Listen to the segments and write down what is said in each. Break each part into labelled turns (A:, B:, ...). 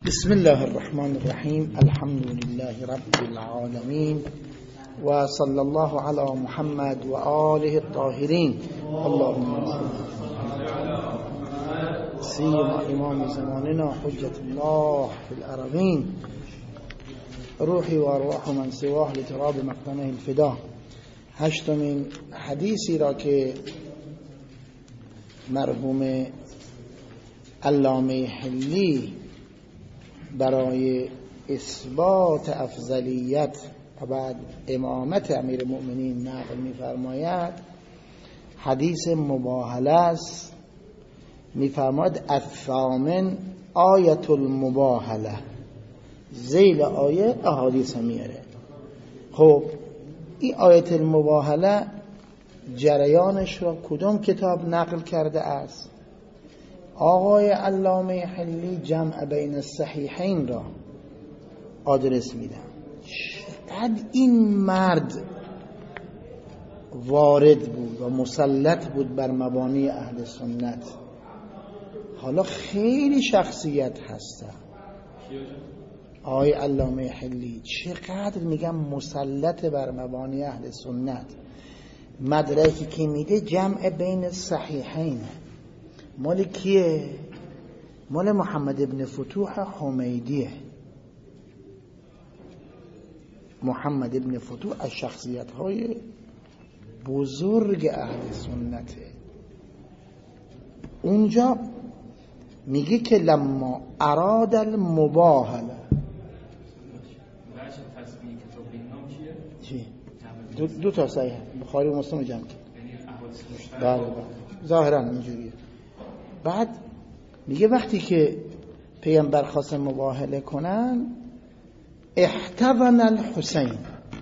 A: بسم الله الرحمن الرحیم. الحمد لله رب العالمین و صلی الله علی محمد و آله الطاهرین. اللهم سیما امام زماننا حجت الله فی الارضین، روحی و ارواح من سواه لتراب مقدمه الفدا. هشتمین حدیثی را که مرحوم علامه حلی برای اثبات افضلیت و بعد امامت امیر المؤمنین نقل می‌فرماید، حدیث مباهله است. می‌فرماید الثامن آیت المباهله، ذیل آیه احادیث میاره. خب این آیت المباهله جریانش را کدام کتاب نقل کرده است؟ آقای علامه حلی جمع بین الصحیحین را آدرس میدن. چقدر این مرد وارد بود و مسلط بود بر مبانی اهل سنت. حالا خیلی شخصیت هسته آقای علامه حلی، چقدر میگم مسلط بر مبانی اهل سنت. مدرکی که میده جمع بین الصحیحین مال کیه؟ مال محمد ابن فتوح حمیدیه. محمد ابن فتوح از شخصیت های بزرگ اهل سنته. اونجا میگه که لما اراد المباهله، چی؟ دو تا صحیح بخاری و مسلم جمع کرد. بله ظاهرا اینجوریه. بعد میگه وقتی که پیامبر خواست مباهله کنن، احتضن الحسین،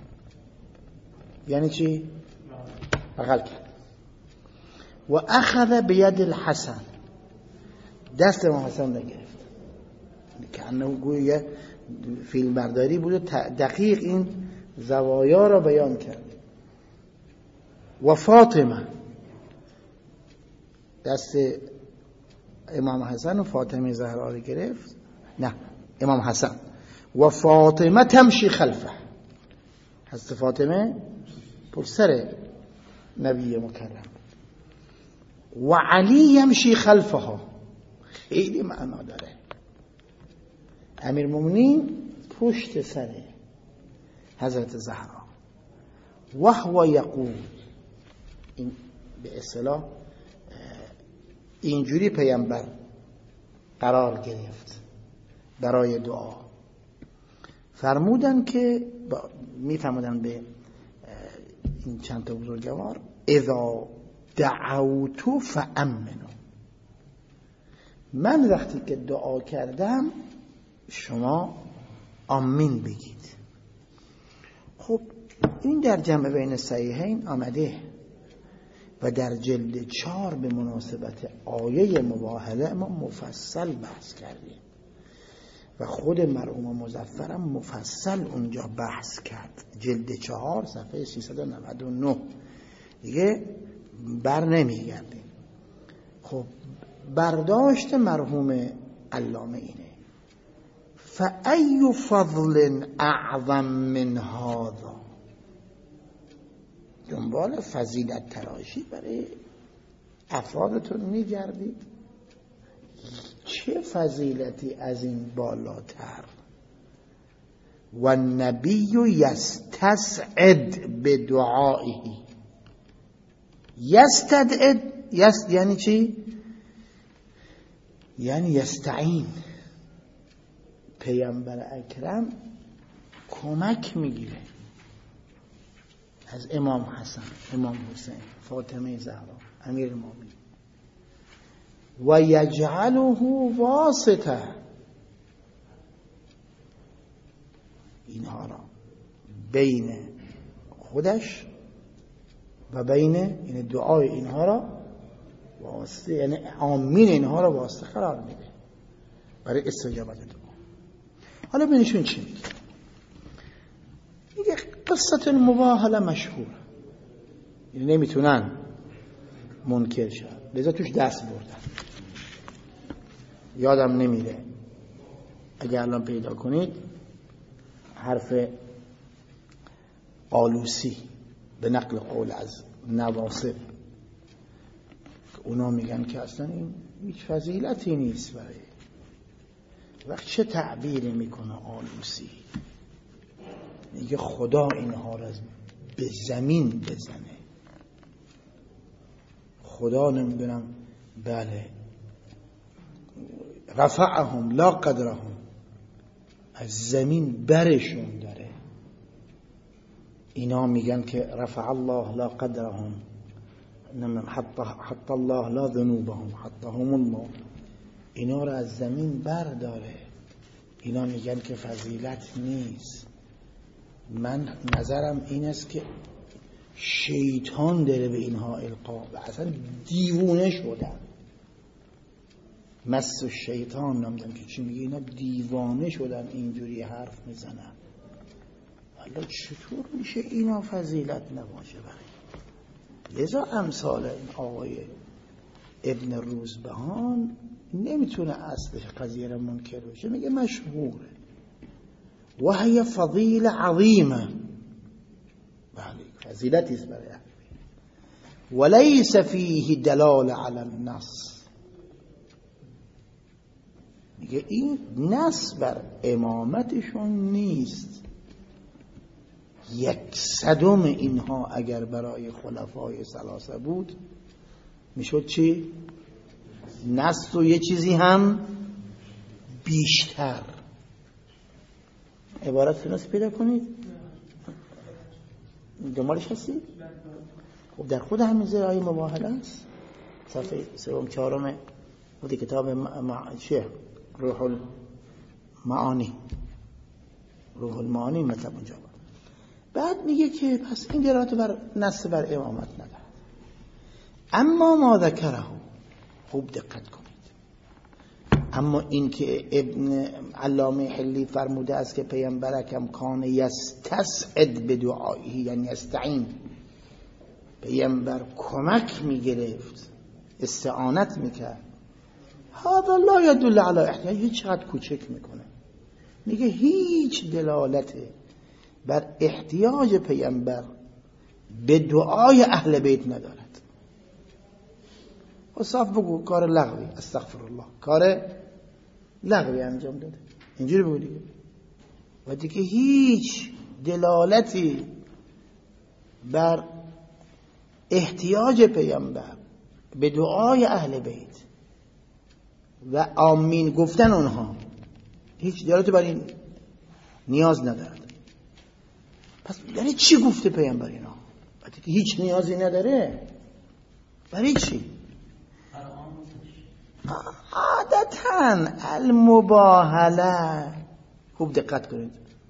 A: یعنی چی؟ بغل کرد. و اخذ بید الحسن، دست امام حسن نگرفت. که انه گویا فیلم برداری بوده، دقیق این زوایا را بیان کرد. و فاطمه، دست امام حسن و فاطمه زهرا رو گرفت. نه، امام حسن. و فاطمه تمشی خلفه، حضرت فاطمه پشت سر نبی مکرم. و علی یمشی خلفها، خیلی معنا داره. امیر المؤمنین پشت سر حضرت زهرا. و هو یقول، این به اصطلاح اینجوری پیامبر قرار گرفت برای دعا. فرمودن که میفرمودن به این چند تا بزرگوار، اذا دعوتو فامنو، من وقتی که دعا کردم شما آمین بگید. خب این در جمع بین صحیحین آمده و در جلد 4 به مناسبت آیه مباهله ما مفصل بحث کردیم و خود مرحوم مظفرم مفصل اونجا بحث کرد. جلد 4 صفحه 399 دیگه بر نمیگردیم. خب برداشت مرحوم علامه اینه، فأی فضل اعظم من هذا، دنبال فضیلت تراشی برای افرادتون میگردید. چه فضیلتی از این بالاتر؟ و النبی یستسعد بدعائه، یستدعد یعنی چی؟ یعنی یستعین. پیامبر اکرم کمک میگیره از امام حسن، امام حسین، فاطمه زهرا، امیر المؤمنین. و یجعله واسطه، اینها را بین خودش و بین این دعای اینها را واسطه، یعنی آمین اینها را واسطه قرار میده برای استجابت دعا. حالا ببینیشون چی میگه. میگه قصة المباهله مشهور، یعنی نمیتونن منکر شد، لذا توش دست بردن. یادم نمیره اگر الان پیدا کنید حرف آلوسی به نقل قول از نواصب، اونا میگن که اصلا این هیچ فضیلتی نیست برای وقت. چه تعبیری میکنه آلوسی؟ میگه خدا اینها را به زمین بزنه. خدا نمیدونم بله رفعهم لا قدرهم، از زمین برشون داره. اینا میگن که رفع الله لا قدرهم، حتی الله لا ذنوبهم حتی هم الله، اینا را از زمین برداره. اینا میگن که فضیلت نیست. من نظرم این است که شیطان داره به اینها القا و اصلا دیوونه شدن. مس الشیطان نمیدونم که چی میگه، اینا دیوانه شدن اینجوری حرف میزنن. حالا چطور میشه اینا فضیلت نباشه برای؟ لذا امثال این آقای ابن روزبهان نمیتونه اصلش قضیه را منکر بشه، میگه مشهوره و هی فضیل عظیمه، بله فضیلتی است برای ولیس فیه دلال علی النص. میگه این نص بر امامتشون نیست. 1/100 اینها اگر برای خلفای ثلاثه بود میشد چی؟ نص و یه چیزی هم بیشتر. عبارت نص پیدا کنید دنبالش هستید؟ خب در خود همین زیر آیه مباهله است، صفحه 3-4 خود کتاب روح المعانی مطلب اونجا. بعد میگه که پس این دلالت بر نص بر امامت ندارد. اما ما ذکره، خوب دقت کنید، اما این که ابن علامه حلی فرموده است که پیامبر اکرم کان یستسعد بدعائه، یعنی استعین، پیامبر کمک میگرفت، استعانت میکرد. هذا لا يدل على احتیاج، هیچ چقدر کوچک میکنه. میگه هیچ دلالت بر احتیاج پیامبر به دعای اهل بیت ندارد. و صاف بگو کار لغوی، استغفرالله، کار لغوی انجام داده، اینجوری بگو دیگه. و دیگه هیچ دلالتی بر احتیاج پیامبر به دعای اهل بیت و آمین گفتن اونها هیچ دلالتی بر این نیاز ندارد. پس یعنی چی گفته پیامبر اینا؟ وقتی که هیچ نیازی نداره برای چی؟ عادتاً المباهله، خوب دقت کنید،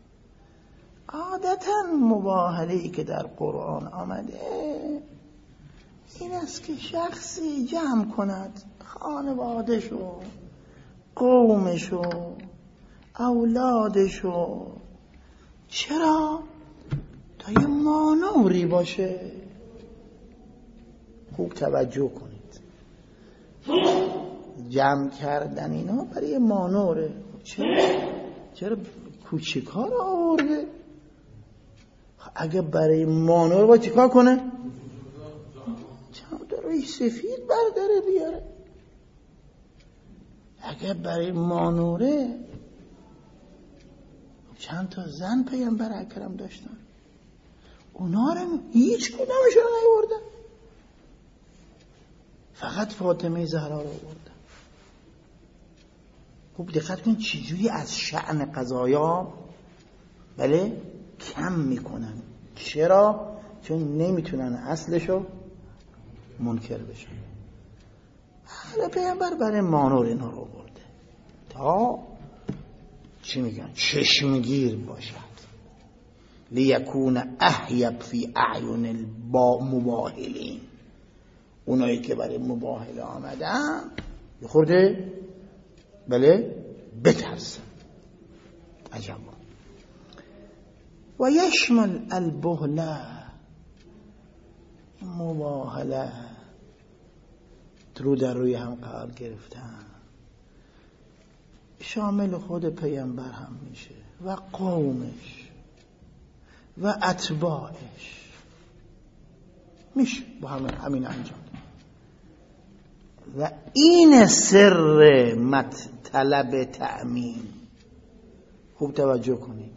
A: عادتاً مباهله‌ای که در قرآن آمده این است که شخصی جمع کند خانواده‌شو، قومشو، اولادشو. چرا؟ تا یه مانوری باشه. خوب توجه کنید، جمع کردن اینا برای یه مانوره. چرا کوچیک‌ها رو آورده؟ اگه برای مانور با چیکار کنه؟ چند تا روی سفید برداره بیاره. اگه برای مانوره چند تا زن پیامبر اکرم داشتن، اونا رو هیچ کدامشون رو نیاوردن، فقط فاطمه زهرا رو آوردن. خوب دقت کنید چجوری از شأن قضایا بله کم میکنن. چرا؟ چون نمیتونن اصلشو منکر بشن. حالا پیامبر برای مانور اینا رو آورده تا چی میگن؟ چشمگیر باشد، لیکون احیب فی اعین المباهلین. اونایی که برای مباهله آمدن یه خورده بله بترسن. عجب. و یشمل البهله، مباهله رو در روی هم قرار گرفتن، شامل خود پیامبر هم میشه و قومش و اتباعش، میشه با همین انجام. و این سر مطلب تأمین. خوب توجه کنید،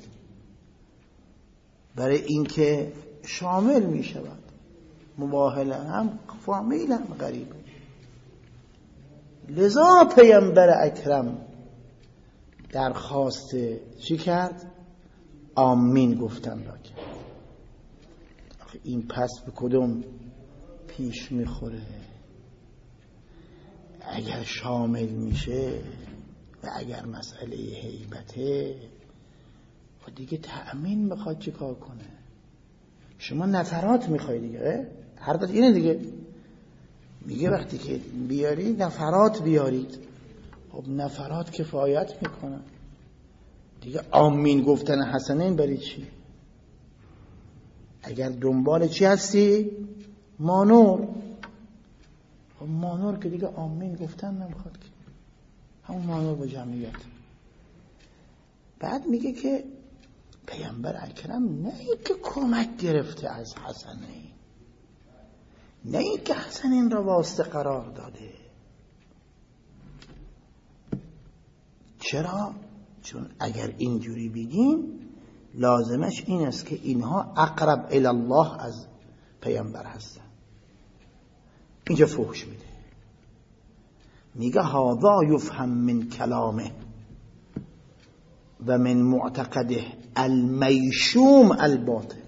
A: برای اینکه شامل می شود، مباهله هم فامیل هم غریبه. لذا پیامبر اکرم درخواست چی کرد؟ آمین گفتن را کرد. این پس به کدوم پیش میخوره؟ اگر شامل میشه و اگر مسئله هیبته و دیگه تأمین میخواد چی کار کنه؟ شما نفرات میخوای دیگه، حرفت اینه دیگه، میگه وقتی که بیارید نفرات بیارید. خب نفرات کفایت میکنن دیگه. آمین گفتن حسنین برای چی؟ اگر دنبال چی هستی؟ مانور. خب مانور که دیگه آمین گفتن نمیخواد که، همون مانور با جمعیت. بعد میگه که پیامبر اکرم نه اینکه کمک گرفته از حسنین، نه اینکه حسنین را واسطه قرار داده. چرا؟ چون اگر اینجوری بگیم لازمش این است که اینها اقرب الی الله از پیامبر هستن. اینجا فحش میده، میگه هذا یفهم من کلامه و من معتقده المیشوم الباطل.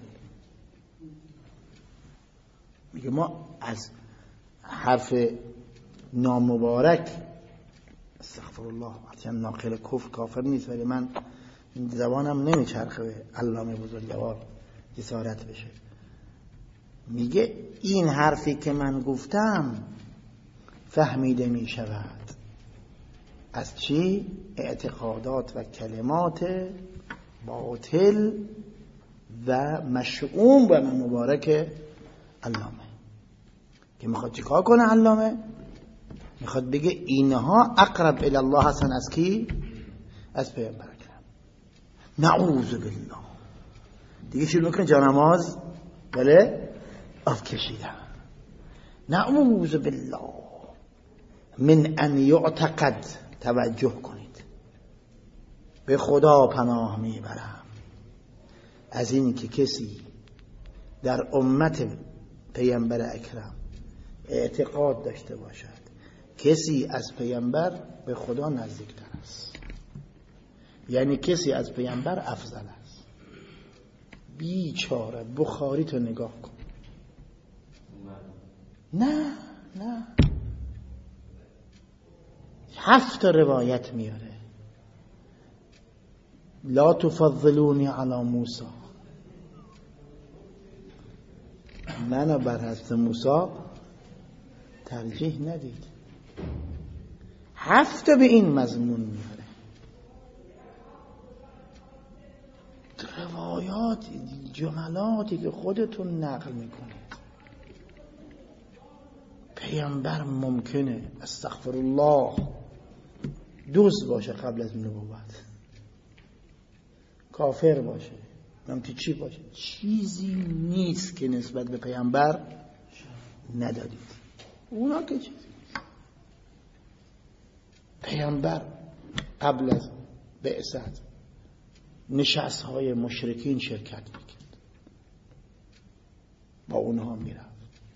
A: میگه ما از حرف نامبارک، استغفر الله، چون ناقل کفر کافر نیست، ولی من زبانم نمیچرخه به علامه بزرگوار جسارت بشه. میگه این حرفی که من گفتم فهمیده میشود از چی؟ اعتقادات و کلمات باطل و مشؤوم و مبارک علامه. که میخواد چیکار کنه علامه؟ میخواد بگه اینها اقرب الی الله هستن از کی؟ از پیامبر اکرم. نعوذ بالله. دیگه شروع میکنه جانماز، بله، آف کشیدن. نعوذ بالله من ان یعتقد. توجه کنید، به خدا پناه میبرم از این که کسی در امت پیامبر اکرم اعتقاد داشته باشد کسی از پیامبر به خدا نزدیکتر است، یعنی کسی از پیامبر افضل است. بیچاره بخاری تو نگاه کن. نه 7 روایت میاره. لا تفضلونی علی موسی، منو بر حضرت موسی ترجیح ندید. 7 به این مضمون میاره. روایات، جملاتی که خودتون نقل میکنید. پیامبر ممکنه استغفر الله دوست باشه قبل از نبوت، کافر باشه، نمیدونم چی باشه، چیزی نیست که نسبت به پیامبر ندادید. اونا که چیزی نیست. پیامبر قبل از بعثت نشست‌های مشرکین شرکت میکرد، با اونها میرفت.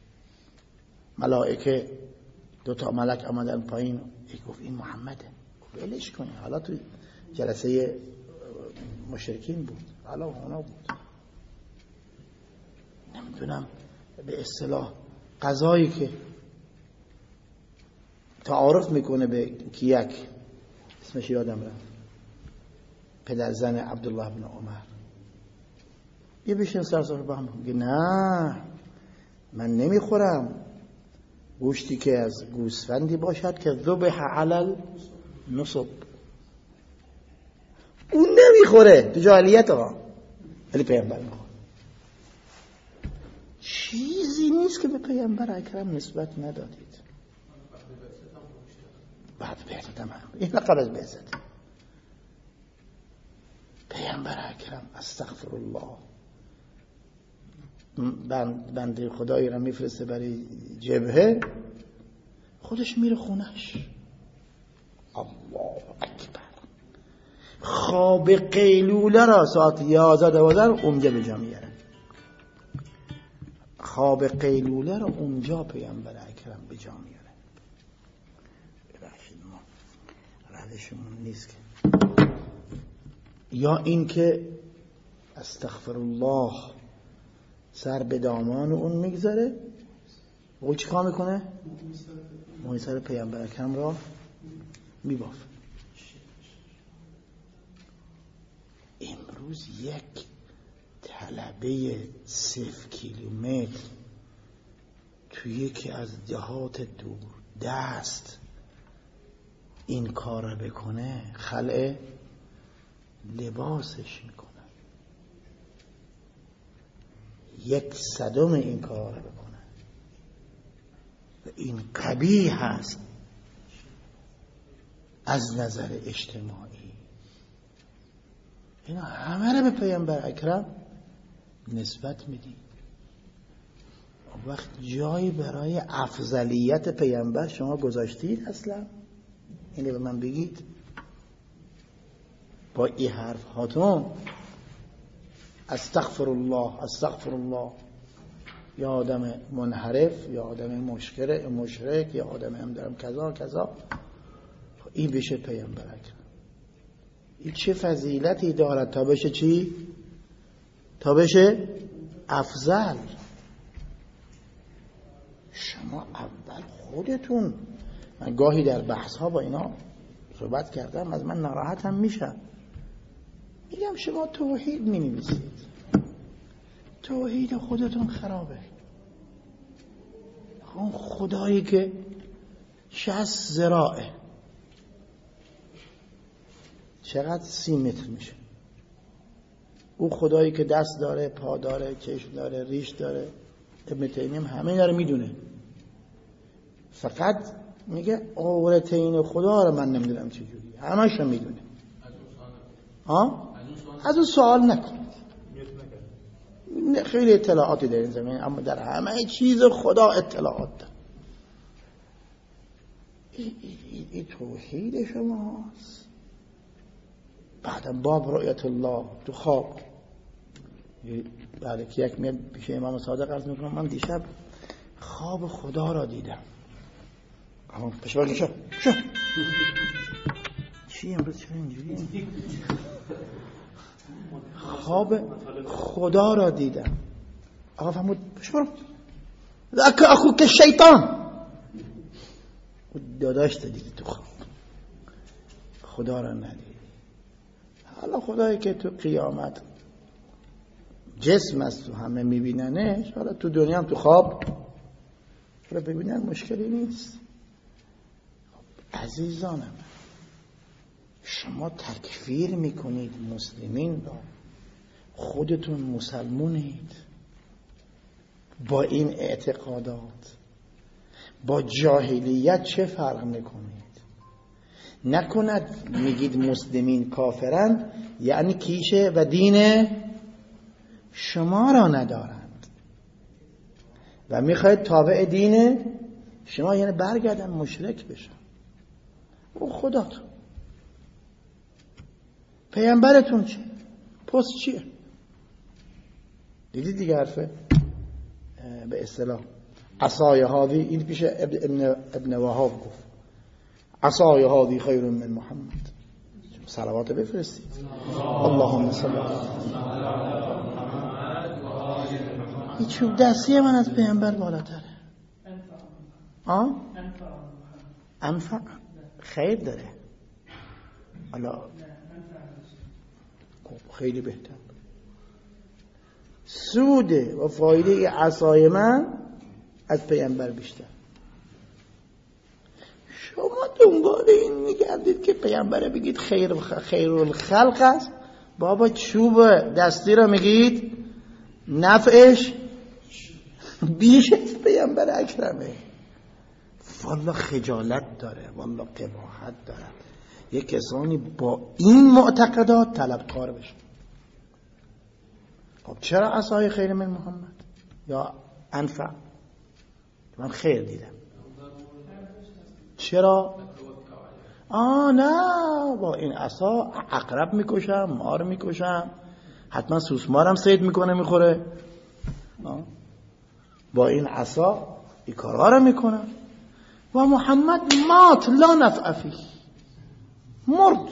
A: ملائکه 2 ملک آمدن پایین، یک گفت این محمده، گفت ولش کنی، حالا تو جلسه مشرکین بود، حالا اونا بود. نمیدونم به اصطلاح قضایی که تعارف میکنه به کیک، اسمش یادم رفت، پدر زن عبدالله بن عمر، یه بشین سرسار با هم، میگه نه من نمیخورم گوشتی که از گوسفندی باشد که ذبح علی النصب. اون نمیخوره تو جاهلیت ها، ولی پیامبر میخوره. چیزی نیست که به پیامبر اکرم نسبت ندادید. بعد بعثت هم این قبل از بعثت پیامبر اکرم استغفرالله بنده خدایی را میفرسته برای جبهه، خودش میره خونش. الله اکبر. خواب قیلوله را ساعت 11-12 اونجا به جا میاره. خواب قیلوله را اونجا پیامبر اکرم به جا میاره. ببخشید ما روشمون نیست که، یا این که استغفرالله سر به دامان اون میگذاره، او چی کار میکنه؟ موی سر پیامبر اکرم را میبافه. امروز یک طلبه 0 کیلومتر توی یکی از دهات دور دست این کار را بکنه، خلع لباسش میکنه. 1/100 این کار را بکنه و این قبیح هست از نظر اجتماعی. اینا همه را به پیامبر اکرم نسبت میدیم. وقت جایی برای افضلیت پیامبر شما گذاشتید اصلا؟ اینو به من بگید. با این حرف هاتون استغفرالله استغفرالله، یا آدم منحرف، یا آدم مشرک، یا آدم هم کذا کذا، این بشه پیامبر اکرم. این چه فضیلتی دارد تا بشه چی؟ تا بشه افضل. شما اول خودتون، من گاهی در بحث ها با اینا صحبت کردم، از من ناراحتم میشم، میگم شما توحید می نویسید، توحید خودتون خرابه. اون خدایی که 60 ذراعه چقدر 30 متر میشه؟ او خدایی که دست داره، پا داره، چشم داره، ریش داره، ابن تیمیه همه اینا رو میدونه، فقط میگه عورتین خدا رو من نمیدونم چجوری، همش رو میدونه. از اون سوال نکنید، خیلی اطلاعاتی در این زمین، اما در همه چیز خدا اطلاعات داره. این توحید شماست. بعدا باب رؤیت الله تو خواب، بعد که یک میاد پیش امام صادق عرض میکنم من دیشب خواب خدا را دیدم. پشبرگی شو چی امروز چرا اینجوری؟ خواب خدا را دیدم. آقا فرمود پشبرم اخو که شیطان داداش دیدی تو خواب، خدا را ندیدی. حالا خدایی که تو قیامت جسم است و همه میبیننش، حالا تو دنیا هم تو خواب رو ببینن مشکلی نیست. عزیزان من، شما تکفیر میکنید مسلمین را، خودتون مسلمونید. با این اعتقادات با جاهلیت چه فرق میکنید؟ نکند میگید مسلمین کافرند یعنی کیشه و دین شما را ندارند و میخواید تابع دین شما، یعنی برگردن مشرک بشن. او خداتون، پیامبرتون چیه؟ پست چیه؟ دیدید دیگه حرفه به اصطلاح عصای هادی، این پیش ابن وهاب گفت عصای هادی خیر من محمد. صلوات بفرستید. اللهم صل علی این چوب دستی من از پیامبر بالاتره. انفع خیر داره. حالا خیلی بهتر. سود و فایده عصای من از پیامبر بیشتر. شما دنبال این میگردید که پیامبر بگید خیر الخلق است، بابا چوب دستی رو میگید نفعش بیش از پیامبر اکرمه. والله خجالت داره، والله قباحت داره یک کسانی با این معتقدات طلبکار بشن. خب چرا عصای خیر من محمد یا انفع؟ من خیر دیدم. چرا؟ نه با این عصا عقرب میکشم، مار میکشم، حتما سوسمارم صید میکنه میخوره. با این عصا این کارها رو میکنم. و محمد مات لا نفع فیه، مرد.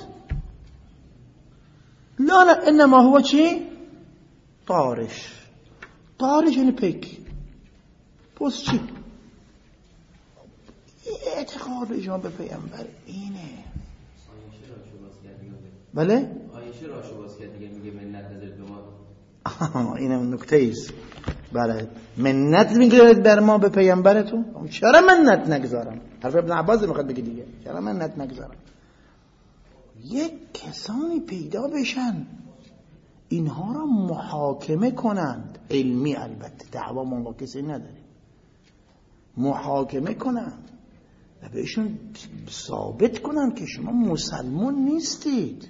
A: لا نفع انما هو چی؟ طارش. طارش یعنی پیک. پس چی؟ اعتقاد ایشان به پیامبر اینه. بله؟
B: آیشه راشو باز کرد دیگه، میگه منت نذارید به ما.
A: اینم نکته ایست. بله، منت میگیرید بر ما به پیامبرتون؟ چرا منت نگذارم؟ حرف ابن عباس میخواد بگه دیگه، چرا منت نگذارم؟ یک کسانی پیدا بشن اینها را محاکمه کنند، علمی البته، دعوا ما کسی نداریم، محاکمه کنند و بهشون ثابت کنند که شما مسلمان نیستید،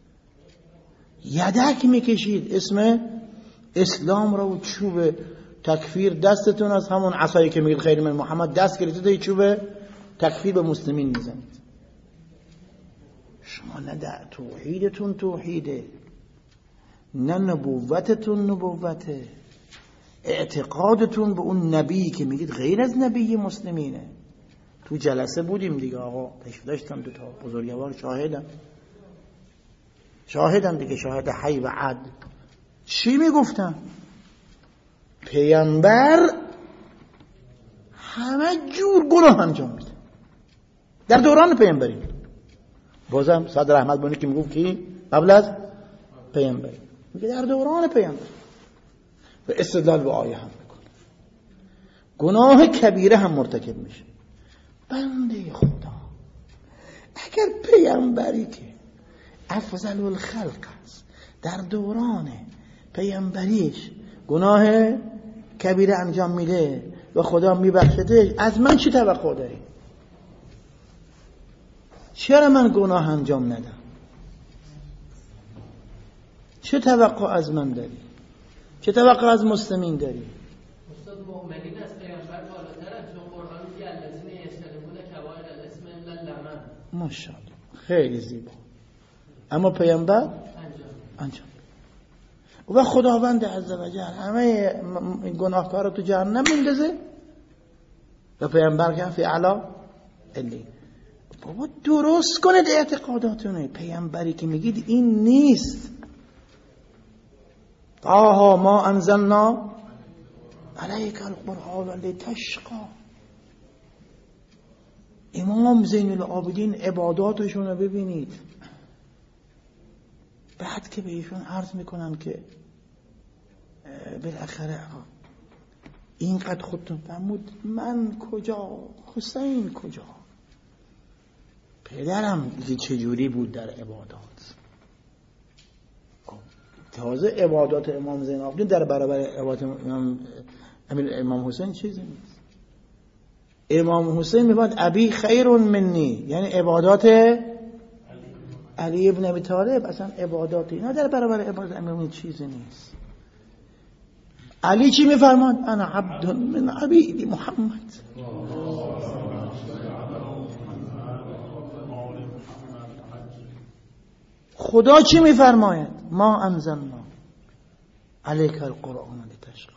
A: یدک میکشید اسم اسلام را و چوب تکفیر دستتون از همون عصایی که میگید خیر من محمد دست گرفتید چوب تکفیر به مسلمین میزنید. شما نه توحیدتون توحیده، نه نبوتتون نبوته، اعتقادتون به اون نبی که میگید غیر از نبی مسلمینه. تو جلسه بودیم دیگه، آقا تشریف داشتم، دو تا بزرگوار شاهدم دیگه، شاهد حی و عدل. چی میگفتن؟ پیامبر همه جور گناه انجام میده در دوران پیامبری. بازم صدر احمد بونی که میگفت کی قبل از پیامبری، میگه در دوران پیامبر و استدلال به آیه هم میکنه، گناه کبیره هم مرتکب میشه. بنده خدا اگر پیامبری که افضل الخلق است در دوران پیامبریش گناه کبیره انجام میده و خدا میبخشدش، از من چی توقع داری؟ چرا من گناه انجام ندم؟ چه توقع از من داری؟ چه توقع از مسلمین داری؟
C: استاد مؤمنین از پیامبر بالاترن، چون قرآن میگه الذین یجتنبون کبائر الاسم الا اللمم.
A: ماشاءالله، خیلی زیبا. اما پیامبر انجام و خداوند عزوجل همه گناهکارا تو جهنم میندازه و پیامبر که فی اعلی علی. بابا درست کنید اعتقاداتونه. پیامبری که میگید این نیست. طه ما انزلنا علیک القرآن لتشقی. امام زین العابدین عباداتشون رو ببینید، بعد که بهشون عرض میکنن که بالاخره اینقدر خودتون فرمود، من کجا، حسین کجا، پدرم دیگه چجوری بود در عبادات. تازه عبادات امام زین العابدین در برابر عبادات امام حسین چیزی نیست. امام حسین میگه ابی خیر منی، یعنی عبادات علی ابن ابی طالب اصلا عبادات اینا در برابر عبادات امام چیزی نیست. علی چی میفرماد؟ انا عبد من عبید محمد. خدا چی میفرماید؟ ما انزلنا علیک القرآن لتشقی.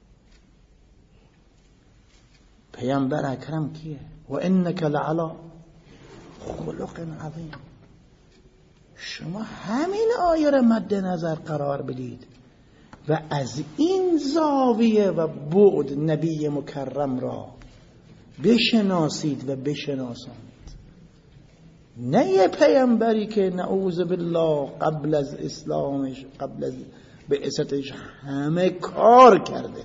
A: پیامبر اکرم کیه؟ و انک لعلی خلق عظیم. شما همین آیه را مد نظر قرار بدید و از این زاویه و بعد نبی مکرم را بشناسید و بشناسانید. نه یه پیامبری که نعوذ بالله قبل از اسلامش، قبل از بعثتش همه کار کرده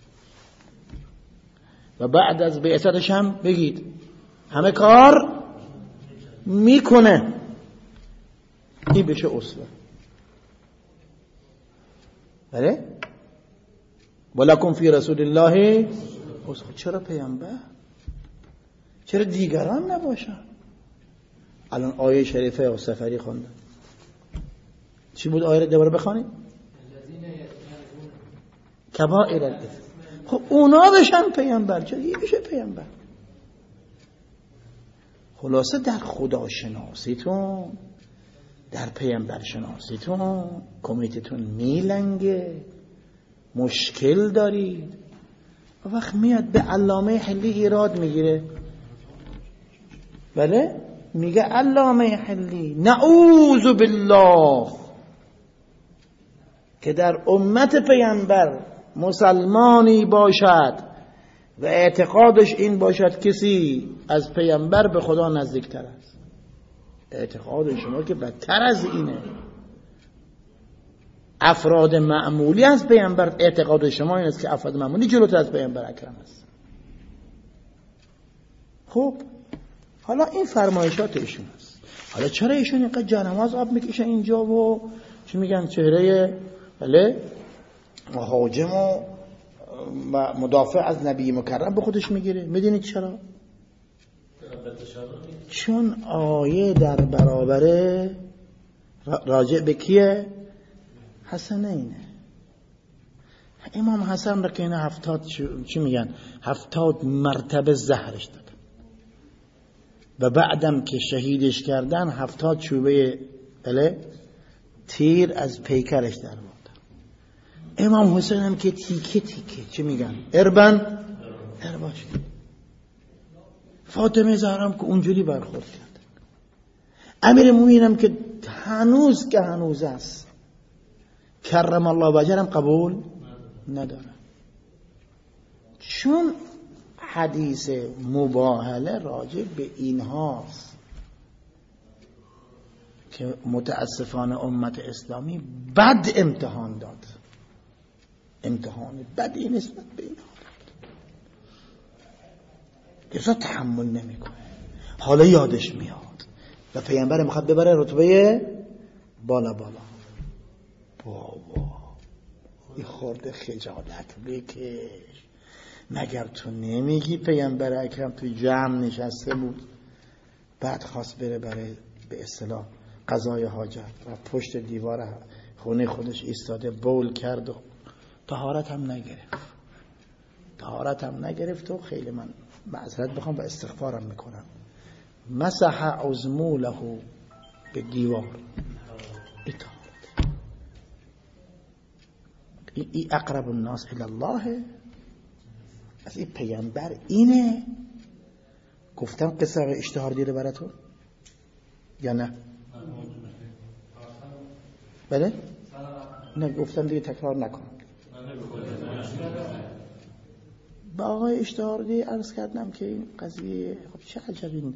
A: و بعد از بعثتش هم بگید همه کار میکنه، این بشه اصله. بله؟ ولکم فی رسول الله اسوه. چرا پیامبر؟ چرا دیگران نباشن؟ الان آیه شریفه سفری خوندم، چی بود آیه رو دوباره بخوانید؟
C: الذین یجتنبون
A: کبائر الاثم. خب اونا بشن پیامبر، چه دیگه بشه پیامبر؟ خلاصه در خداشناسیتون، در پیامبر شناسیتون کمیتتون میلنگه، مشکل دارید. وقت میاد به علامه حلی ایراد میگیره، بله میگه علامه حلی نعوذ بالله که در امت پیامبر مسلمانی باشد و اعتقادش این باشد کسی از پیامبر به خدا نزدیکتر است. اعتقاد شما که بدتر از اینه. افراد معمولی از پیامبر، اعتقاد شما این است که افراد معمولی جلوتر از پیامبر اکرم است. خب حالا این فرمایشات ایشون است. حالا چرا ایشون اینقدر جانماز آب میکشه اینجا و چی میگن چهره بله مهاجم و مدافع از نبی مکرم به خودش میگیره؟ میدونید چرا؟ چون آیه در برابر راجع به کیه؟ حسنینه. امام حسن را که اینا 70 چی میگن 70 مرتبه زهرش دادن و بعدم که شهیدش کردن 70 چوبه بله تیر از پیکرش در آوردن. امام حسین هم که تیکه تیکه چی میگن اربن ارباش. فاطمه زهرا که اونجوری برخورد کرد. امیر مومنین هم که هنوز که هنوز است کرم الله وجهرم قبول نداره، چون حدیث مباهله راجع به اینهاست که متاسفانه امت اسلامی بد امتحان داد. امتحان بدی نسبت به اینها کسا تحمل نمیکنه. حالا یادش میاد و پیامبر میخواد ببره رتبه بالا بابا این خورده خجالت بکش. مگر تو نمیگی پیامبر اکرم توی جمع نشسته بود بعد خواست بره برای به اصطلاح قضای حاجت و پشت دیوار خونه خودش ایستاده بول کرد و طهارت هم نگرفت و خیلی من معذرت بخوام و استغفارم میکنم مسح عظموله به دیوار. ای اقرب الناس الی الله. از این پیامبر اینه. گفتم قصه اشتهار دیره براتون یا نه؟ بله؟ نه گفتم دیگه تکرار نکنم. با آقای اشتهاردی عرض کردم که این قضیه خب چه عجب این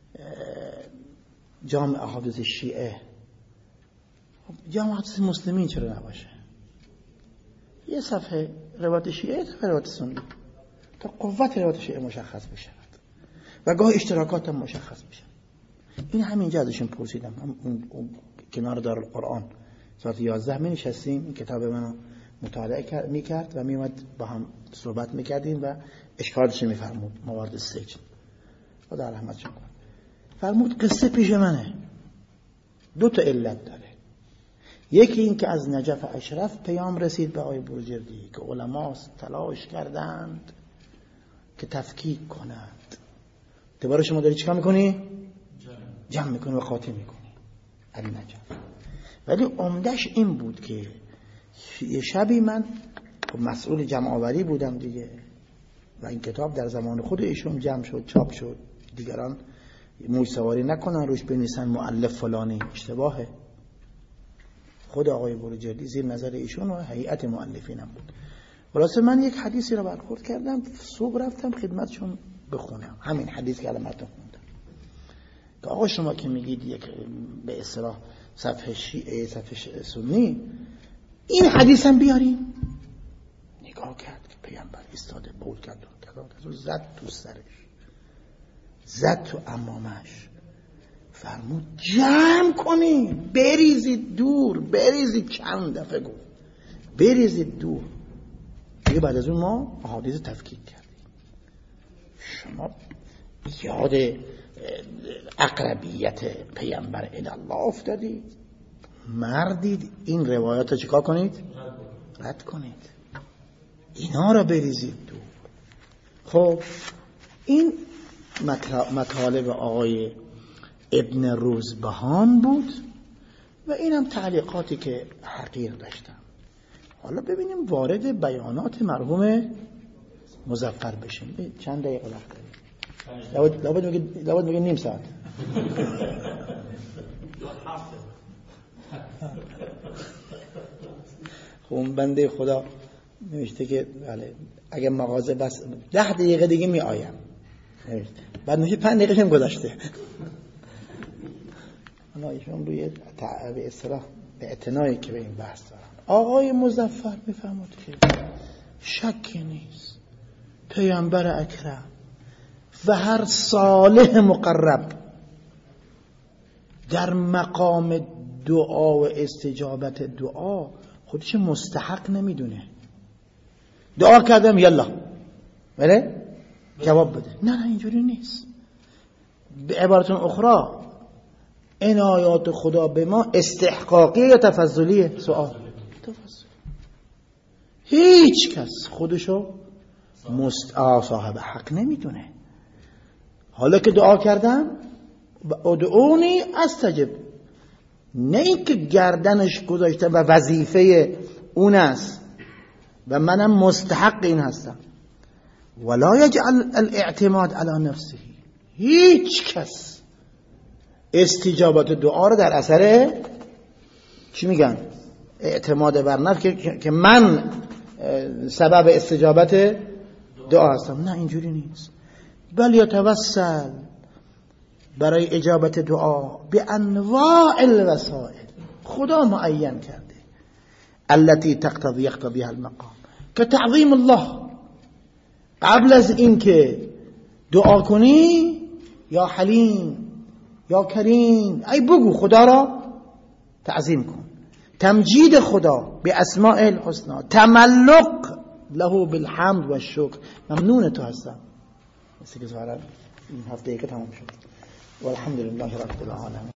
A: جامع احادیث شیعه جامع احادیث مسلمین چرا نباشه؟ یه صفحه روایت شیعه تا روایت سنی تا قوت روایت شیعه مشخص بشه و گاه اشتراکات هم مشخص بشه. این همینجا ازشون پرسیدم. اون کنار دارالقرآن ساعت 11 می نشستیم، این کتاب منو مطالعه میکرد و میومد با هم صحبت میکردیم و اشکالش میفرمود موارد سجن و در رحمتشون کن. فرمود قصه پیش منه 2 تا علت داره. یکی این که از نجف اشرف پیام رسید به آقای بروجردی که علما تلاش کردند که تفکیک کنند. تبار شما داری چیکار میکنی؟ جمع میکنی و قاطی میکنی علی نجف. ولی عمدش این بود که یه شبی من مسئول جمع آوری بودم دیگه و این کتاب در زمان خود ایشون جمع شد چاپ شد، دیگران موج سواری نکنن روش بنویسن مؤلف فلانی، اشتباهه. خود آقای بروجردی زیر نظر ایشون و هیئت مؤلفین هم بود. خلاصه من یک حدیثی رو برخورد کردم، صبح رفتم خدمتشون بخونم همین حدیث که الان براتون خوندم که آقا شما که میگید یک به اصطلاح صفحه شیعه صفحه سنی این حدیث هم بیاریم. نگاه کرد که پیامبر ایستاده بول کرد و زد تو سرش، زد تو عمامش، فرمود جمع کنید بریزید دور، بریزید. چند دفعه گفت بریزید دور. دیگه بعد از اون ما احادیث تفکیک کردیم. شما یاد اقربیت پیامبر الی الله افتادید؟ مردید این روایات رو چیکار کنید؟ رد کنید. اینا را بریزید دور. خب این مطالب آقای ابن روزبهان بود و اینم تعلیقاتی که حقیر داشتم. حالا ببینیم وارد بیانات مرحوم مظفر بشیم. چند دقیقه وقت داریم؟ لابد میگه نیم ساعت. خب اون بنده خدا نوشته که بله اگه مغازه بس 10 دقیقه دیگه می آیم. بعد نوشته 5 دقیقه هم گذاشته. حالا ایشون روی به اصطلاح به اعتنایی که به این بحث دارن. آقای مظفر میفهمد که شکی نیست پیامبر اکرم و هر صالح مقرب در مقام دعا و استجابت دعا خودش مستحق نمیدونه. دعا کردم یلا بله جواب بده. نه اینجوری نیست. به عبارت اخرى عنایات خدا به ما استحقاقی یا تفضلیه؟ سوال تفضلی. هیچ کس خودشو صاحب حق نمیدونه. حالا که دعا کردم ادعونی استجب، نه اینکه گردنش گذاشتم و وظیفه اون است و منم مستحق این هستم. ولا یجعل الاعتماد علی نفسه، هیچ کس استجابت دعا رو در اثر چی میگن اعتماد بر نفس که من سبب استجابت دعا هستم. نه اینجوری نیست. بل یتوسل برای اجابت دعا به انواع الوسائل خدا معین کرده التي يقتضي المقام که تعظیم الله. قبل از این که دعا کنی یا حلیم یا کریم ای بگو خدا را تعظیم کن، تمجید خدا به اسماء الحسنا، تملق له بالحمد و الشکر. ممنون تو هستم. مثل که ظاهرا این هفته که تمام شد. والحمد لله رب العالمین.